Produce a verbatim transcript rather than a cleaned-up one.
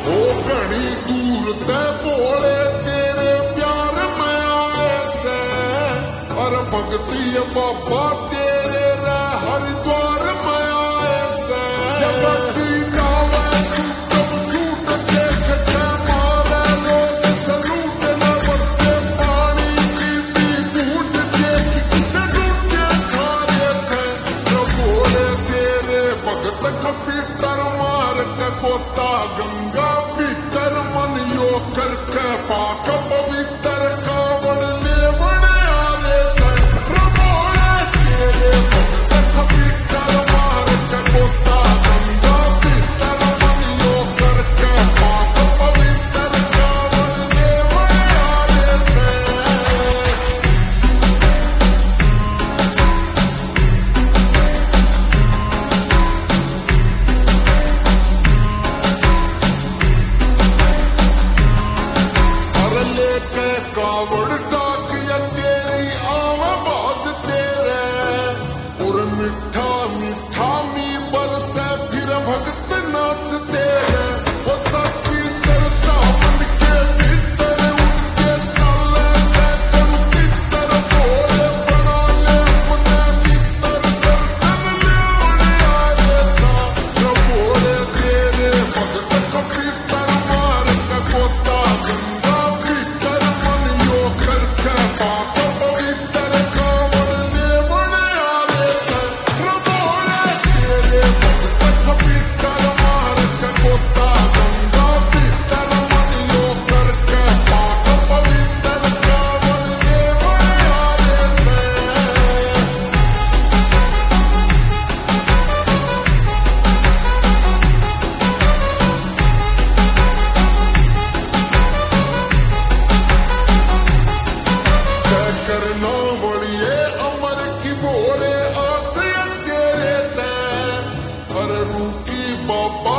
ओ घनी दूर ते भोले तेरे प्यार में आए से, और भगती बाबा तेरे रे हरिद्वार में आए से। जबकि जावे सूटम सूट देख के मारे लोग सलूट, न बरते पानी की दी बूट देख किसे लूटे थारे से। जो भोले तेरे भगत कपीटर मार के पोता गंगा भीतर मन यो करके पाक पवित्र कावड़ ले बड़े आवे से। भोले तेरे भगत कपीटर मार के पोता गंगा भीतर मन यो करके पाक पवित्र कावड़ ले बड़े आवे से। लेके कावड़ डाकिया तेरी आवाज तेरे, और मिठा मिठा मी बरसे फिर भगत नाच तेरे। वो सच्ची श्रद्धा मन के भीतर उनके चाले से जन भीतर भोले बना ले अपने भीतर दर्शन ले बड़े आए सा। जो भोले तेरे भगत कपीतर मार के पोता गंगा भीतर मन यो करके पाक पवित्र कावड़ ले बड़े आवे से। भोले तेरे भगत कपीतर मार के पोता गंगा भीतर मन यो करके पाक पवित्र कावड़ ले बड़े आवे से। करना बड़िए अमर की भोले आस तेरे ते, पर रूकी बाबा